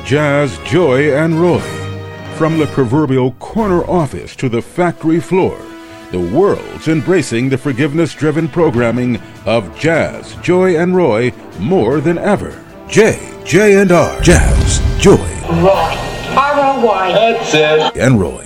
Jazz, Joy, and Roy. From the proverbial corner office to the factory floor, the world's embracing the forgiveness-driven programming of Jazz, Joy, and Roy more than ever. J&R. Jazz, Joy. Roy. R-O-Y. That's it. And Roy.